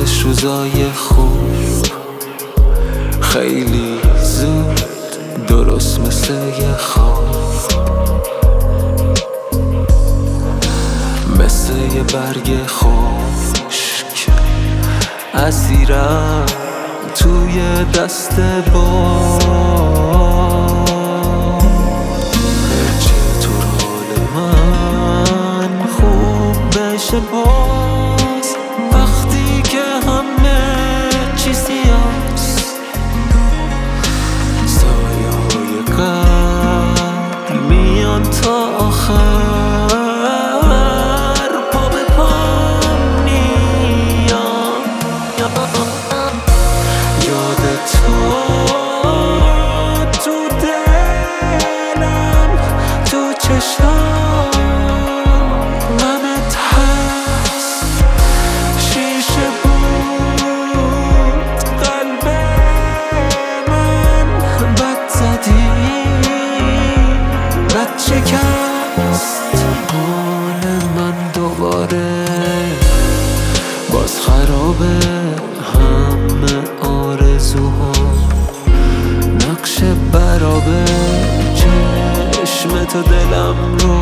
آخرش روزای خوب خیلی زود درست مثل یه خواب، مثل یه برگ خشک اسیرم توی دست باد. چطور حال من خوب بشه باز وقتی که همه چی سیاست، سایه های قبل میان تا آخر، پا به پام میان. یاد تو تو دلم، تو چشام غمت هست، شیشه بود قلب من، بد زدی بد شکست. حال من دوباره باز خرابه، همه آرزوها نقش برابه، چشم تو دلم رو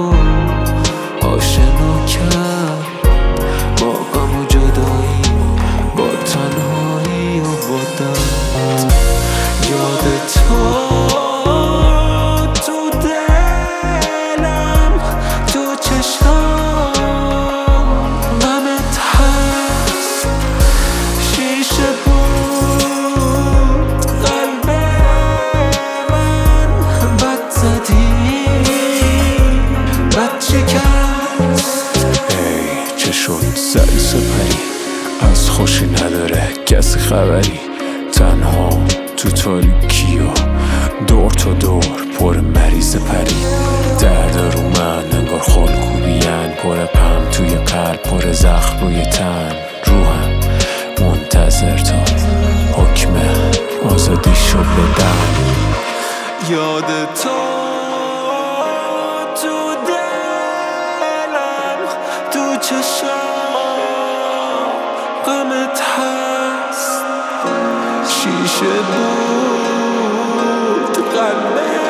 آشنا کرد با غم و جدایی، با تنهایی و با درد. یاد تو تو دلم، تو چشام غمت هست، شیشه بود قلب من، بد زدی بد شکست. ای چه شد سری سپری، از خوشی نداره کسی خبری، تنها تو تاریکی و دور تا دور پر مریض پری. درد رو من انگار خالکوبین، پر غم توی قلب، پر زخم روی تن، روحم منتظر تا حکم آزادی شو بدن. یاد تو تو دلم، تو چشام غمت هست، شیشه بود قلب